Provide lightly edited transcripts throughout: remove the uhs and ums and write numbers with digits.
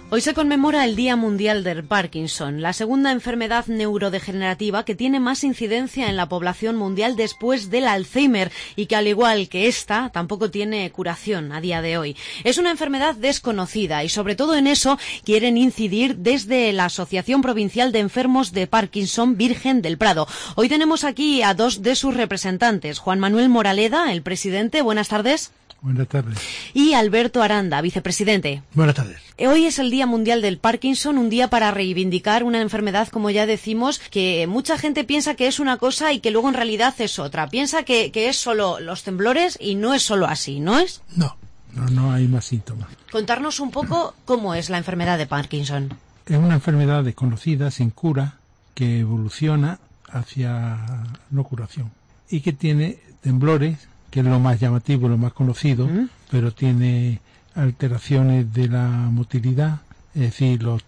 Hoy se conmemora el Día Mundial del Parkinson, la segunda enfermedad neurodegenerativa que tiene más incidencia en la población mundial después del Alzheimer y que, al igual que esta, tampoco tiene curación a día de hoy. Es una enfermedad desconocida y sobre todo en eso quieren incidir desde la Asociación Provincial de Enfermos de Parkinson Virgen del Prado. Hoy tenemos aquí a dos de sus representantes, Juan Manuel Moraleda, el presidente. Buenas tardes. Buenas tardes. Y Alberto Aranda, vicepresidente. Buenas tardes. Hoy es el Día Mundial del Parkinson, un día para reivindicar una enfermedad, como ya decimos, que mucha gente piensa que es una cosa y que luego en realidad es otra. Piensa que es solo los temblores y no es solo así, ¿no es? No hay más síntomas. Contarnos un poco cómo es la enfermedad de Parkinson. Es una enfermedad desconocida, sin cura, que evoluciona hacia no curación y que tiene temblores, que es lo más llamativo, lo más conocido, pero tiene alteraciones de la motilidad, es decir, los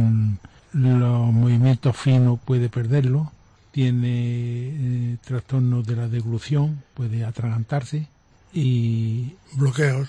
movimientos finos puede perderlo, tiene trastornos de la deglución, puede atragantarse y bloqueos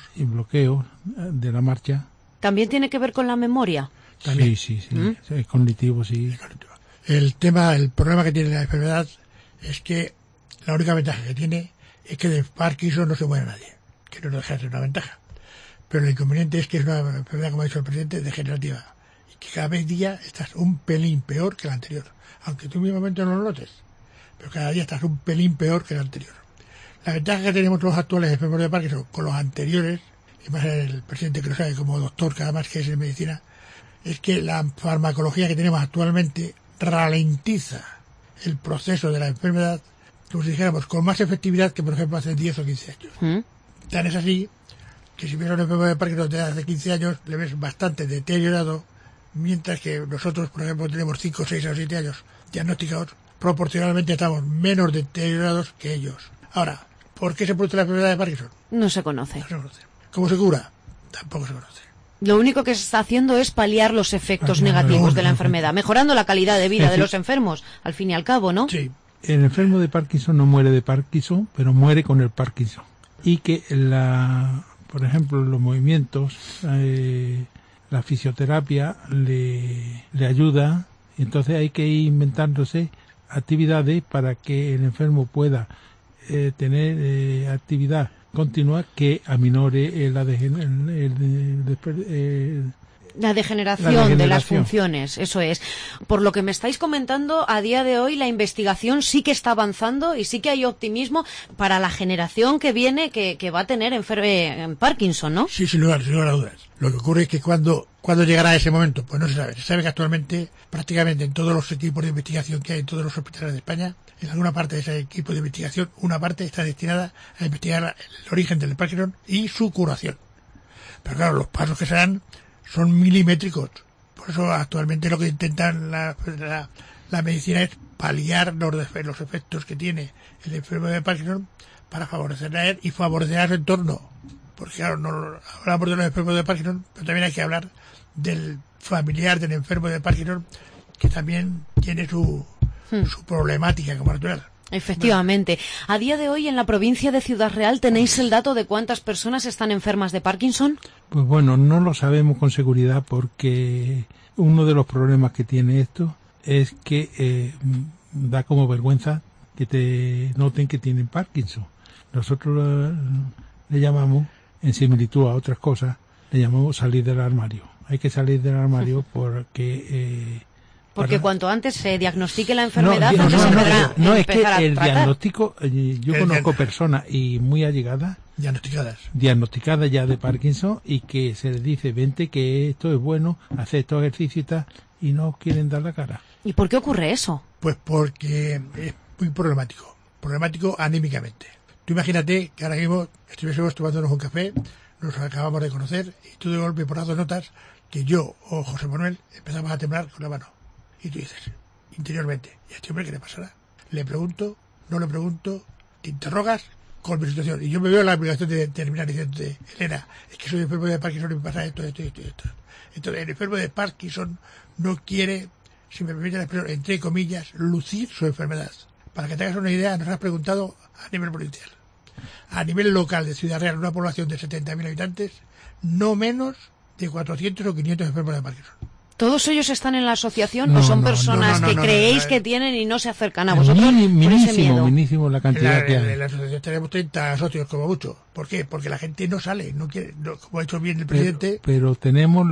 de la marcha. ¿También tiene que ver con la memoria? También. Sí. Es cognitivo, sí. El problema que tiene la enfermedad es que la única ventaja que tiene es que de Parkinson no se muere nadie, que no deja de ser una ventaja. Pero el inconveniente es que es una enfermedad, como ha dicho el presidente, degenerativa, y que cada día estás un pelín peor que la anterior, aunque tú mismamente no lo notes, pero cada día estás un pelín peor que la anterior. La ventaja que tenemos los actuales enfermos de Parkinson con los anteriores, y más el presidente que lo sabe como doctor, que además que es en medicina, es que la farmacología que tenemos actualmente ralentiza el proceso de la enfermedad, como si dijéramos, con más efectividad que, por ejemplo, hace 10 o 15 años. Tan es así que si ves a un enfermo de Parkinson de hace 15 años, le ves bastante deteriorado, mientras que nosotros, por ejemplo, tenemos 5, 6 o 7 años diagnosticados, proporcionalmente estamos menos deteriorados que ellos. Ahora, ¿por qué se produce la enfermedad de Parkinson? No se conoce. ¿Cómo se cura? Tampoco se conoce. Lo único que se está haciendo es paliar los efectos negativos de la enfermedad, mejorando la calidad de vida de los enfermos, al fin y al cabo, ¿no? Sí. El enfermo de Parkinson no muere de Parkinson, pero muere con el Parkinson. Y que por ejemplo, los movimientos, la fisioterapia le ayuda, y entonces hay que ir inventándose actividades para que el enfermo pueda tener actividad continua que aminore la degeneración de las funciones, eso es. Por lo que me estáis comentando, a día de hoy la investigación sí que está avanzando y sí que hay optimismo para la generación que viene que va a tener en Parkinson, ¿no? Sí, sin lugar a dudas. Lo que ocurre es que cuando llegará ese momento, pues no se sabe. Se sabe que actualmente, prácticamente en todos los equipos de investigación que hay en todos los hospitales de España, en alguna parte de ese equipo de investigación, una parte está destinada a investigar el origen del Parkinson y su curación. Pero claro, los pasos que se dan son milimétricos. Por eso actualmente lo que intentan la medicina es paliar los efectos que tiene el enfermo de Parkinson para favorecer a él y favorecer a su entorno. Porque claro, no hablamos de los enfermos de Parkinson, pero también hay que hablar del familiar del enfermo de Parkinson, que también tiene su problemática como natural. Efectivamente. A día de hoy en la provincia de Ciudad Real, ¿tenéis el dato de cuántas personas están enfermas de Parkinson? Pues bueno, no lo sabemos con seguridad porque uno de los problemas que tiene esto es que da como vergüenza que te noten que tienen Parkinson. Nosotros le llamamos, en similitud a otras cosas, le llamamos salir del armario. Hay que salir del armario porque cuanto antes se diagnostique la enfermedad, antes se podrá empezar a tratar. No, es que el diagnóstico, yo conozco personas y muy allegadas, diagnosticadas ya de Parkinson, y que se les dice, vente que esto es bueno, hace estos ejercicios y tal, y no quieren dar la cara. ¿Y por qué ocurre eso? Pues porque es muy problemático anímicamente. Tú imagínate que ahora mismo estuviésemos tomándonos un café, nos acabamos de conocer, y tú de golpe por las 2 notas que yo o José Manuel empezamos a temblar con la mano. Y tú dices, interiormente, ¿y a este hombre qué le pasará? ¿Le pregunto? ¿No le pregunto? ¿Te interrogas con mi situación? Y yo me veo la obligación de terminar diciendo, Elena, es que soy enfermo de Parkinson y me pasa esto. Entonces, el enfermo de Parkinson no quiere, si me permite la expresión, entre comillas, lucir su enfermedad. Para que te hagas una idea, nos has preguntado a nivel provincial. A nivel local de Ciudad Real, una población de 70.000 habitantes, no menos de 400 o 500 enfermos de Parkinson. ¿Todos ellos están en la asociación o son personas que creéis que tienen y no se acercan a vosotros por ese miedo? Minísimo la cantidad que hay. En la asociación tenemos 30 socios como mucho. ¿Por qué? Porque la gente no sale, no quiere, como ha dicho bien el presidente. Pero tenemos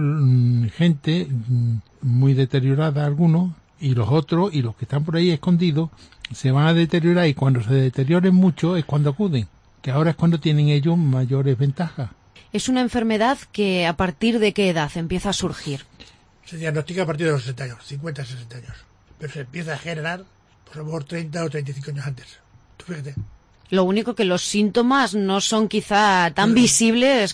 gente muy deteriorada, algunos, y los otros, y los que están por ahí escondidos, se van a deteriorar, y cuando se deterioren mucho es cuando acuden, que ahora es cuando tienen ellos mayores ventajas. Es una enfermedad que a partir de qué edad empieza a surgir. Se diagnostica a partir de los 60 años, 50, 60 años. Pero se empieza a generar, pues a lo mejor 30 o 35 años antes. Tú fíjate. Lo único que los síntomas no son quizá tan visibles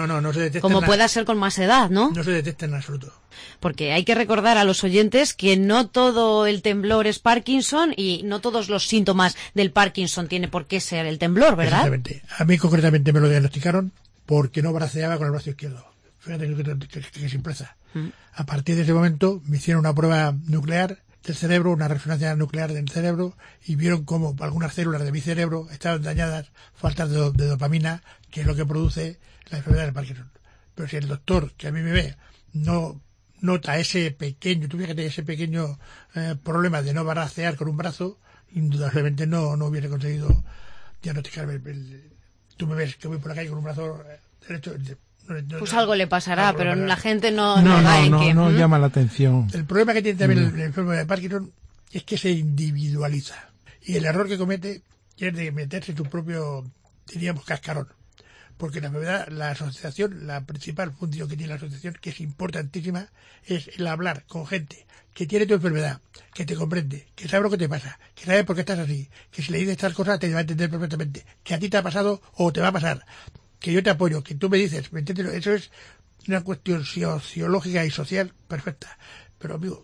como pueda ser con más edad, ¿no? No se detecta en absoluto. Porque hay que recordar a los oyentes que no todo el temblor es Parkinson y no todos los síntomas del Parkinson tiene por qué ser el temblor, ¿verdad? Exactamente. A mí concretamente me lo diagnosticaron porque no braceaba con el brazo izquierdo. Fíjate que simpleza. A partir de ese momento me hicieron una prueba nuclear del cerebro, una resonancia nuclear del cerebro, y vieron cómo algunas células de mi cerebro estaban dañadas, faltas de dopamina, que es lo que produce la enfermedad del Parkinson. Pero si el doctor que a mí me ve no nota ese pequeño, tú fíjate, ese pequeño problema de no bracear con un brazo, indudablemente no hubiera conseguido diagnosticarme. Tú me ves que voy por la calle con un brazo derecho. Pues algo le pasará, pero la gente no llama la atención. El problema que tiene también el enfermo de Parkinson es que se individualiza. Y el error que comete es de meterse en su propio, diríamos, cascarón. Porque la enfermedad, la asociación, la principal función que tiene la asociación, que es importantísima, es el hablar con gente que tiene tu enfermedad, que te comprende, que sabe lo que te pasa, que sabe por qué estás así, que si le dices estas cosas te va a entender perfectamente, que a ti te ha pasado o te va a pasar, que yo te apoyo, que tú me dices, ¿me entiendes? Eso es una cuestión sociológica y social perfecta. Pero, amigo,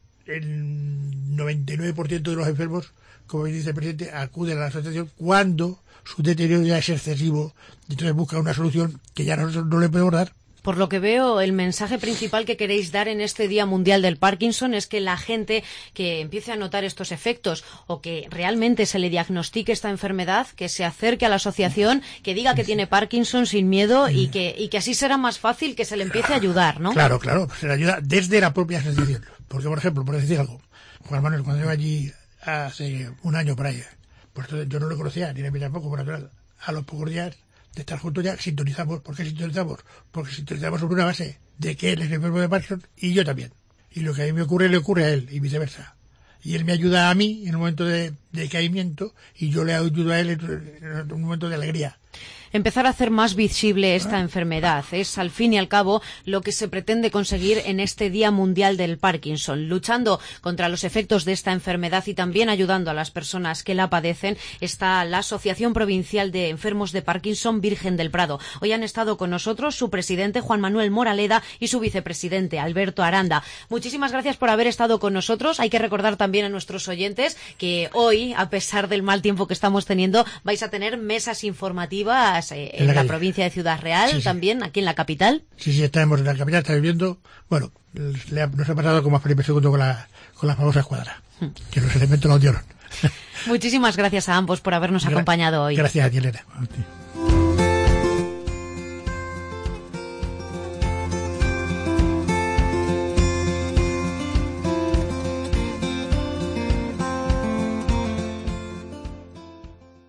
el 99% de los enfermos, como dice el presidente, acuden a la asociación cuando su deterioro ya es excesivo y entonces buscan una solución que ya nosotros no le podemos dar. Por lo que veo, el mensaje principal que queréis dar en este Día Mundial del Parkinson es que la gente que empiece a notar estos efectos o que realmente se le diagnostique esta enfermedad, que se acerque a la asociación, que diga que tiene Parkinson sin miedo y que así será más fácil que se le empiece a ayudar, ¿no? Claro, se le ayuda desde la propia asociación. Porque, por ejemplo, por decir algo, Juan Manuel, cuando yo allí hace un año por ahí, pues yo no lo conocía, ni a mí tampoco, por natural. A los pocos días de estar juntos ya sintonizamos. ¿Por qué sintonizamos? Porque sintonizamos sobre una base de que él es enfermo de Parkinson y yo también. Y lo que a mí me ocurre le ocurre a él y viceversa. Y él me ayuda a mí en un momento de decaimiento y yo le ayudo a él en un momento de alegría. Empezar a hacer más visible esta enfermedad es, al fin y al cabo, lo que se pretende conseguir en este Día Mundial del Parkinson. Luchando contra los efectos de esta enfermedad y también ayudando a las personas que la padecen está la Asociación Provincial de Enfermos de Parkinson Virgen del Prado. Hoy han estado con nosotros su presidente Juan Manuel Moraleda y su vicepresidente Alberto Aranda. Muchísimas gracias por haber estado con nosotros. Hay que recordar también a nuestros oyentes que hoy, a pesar del mal tiempo que estamos teniendo, vais a tener mesas informativas en la provincia de Ciudad Real, también aquí en la capital. Sí, estamos en la capital, está viviendo. Bueno, nos ha pasado como a Felipe II con la famosa escuadra, que los elementos la odiaron. Muchísimas gracias a ambos por habernos acompañado hoy. Gracias a ti, Elena.